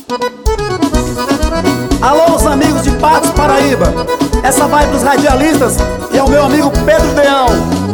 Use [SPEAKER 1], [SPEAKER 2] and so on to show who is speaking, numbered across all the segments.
[SPEAKER 1] Alô, os amigos de Patos, Paraíba. Essa vai pros radialistas e ao meu amigo Pedro Deão.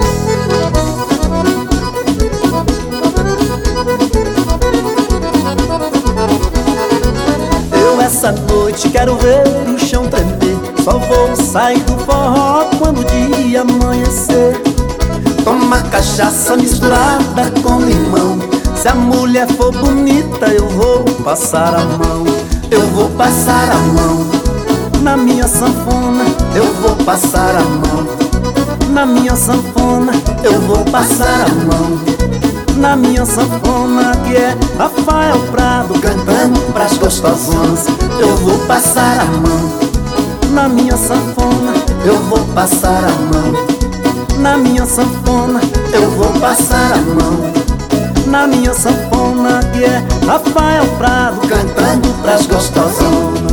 [SPEAKER 1] Eu essa noite quero ver o chão tremer. Só vou sair do forró quando o dia amanhecer. Toma cachaça misturada com limão. Se a mulher for bonita eu vou passar a mão. Eu vou passar a mão na minha sanfona. Eu vou passar a mão na minha sanfona. Eu vou passar a mão na minha sanfona, que é Rafael Prado cantando pras gostosonas. Eu vou passar a mão na minha sanfona. Eu vou passar a mão na minha sanfona. Eu vou passar a mão na minha sanfona, que é Rafael Prado cantando pras gostosonas.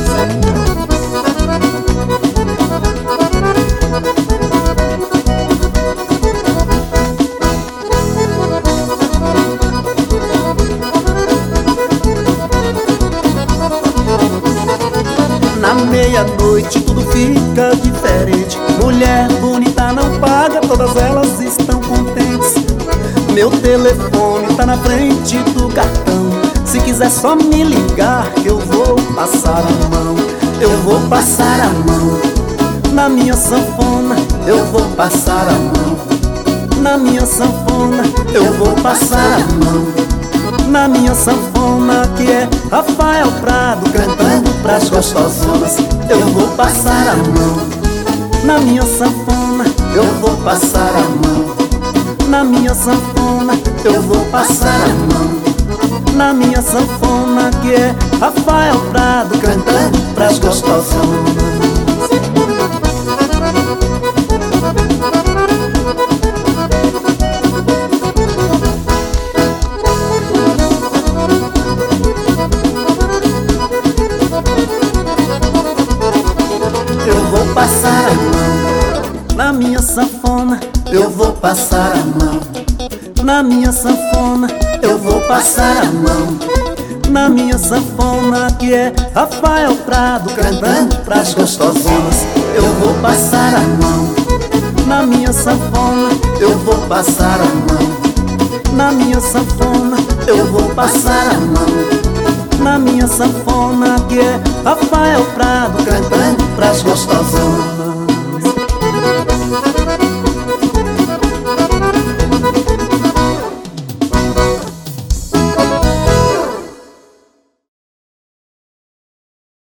[SPEAKER 1] Na meia-noite tudo fica diferente. Mulher bonita não paga, todas elas estão contentes. Meu telefone tá na frente do cartão. Se quiser só me ligar que eu vou passar a mão. Eu vou passar a mão na minha sanfona. Eu vou passar a mão na minha sanfona. Eu vou passar a mão na minha sanfona, que é Rafael Prado cantando pras gostosonas. Eu vou passar a mão na minha sanfona. Eu vou passar a mão na minha sanfona. Eu vou passar a mão na minha sanfona, que é Rafael Prado cantando pras gostosonas. Eu vou passar a mão na minha sanfona. Eu vou passar a mão na minha sanfona. Eu vou passar a mão na minha sanfona, que é Rafael Prado cantando pras gostosonas. Eu vou passar a mão na minha sanfona. Eu vou passar a mão na minha sanfona. Eu vou passar a mão na minha sanfona, que é Rafael Prado cantando pras gostosonas.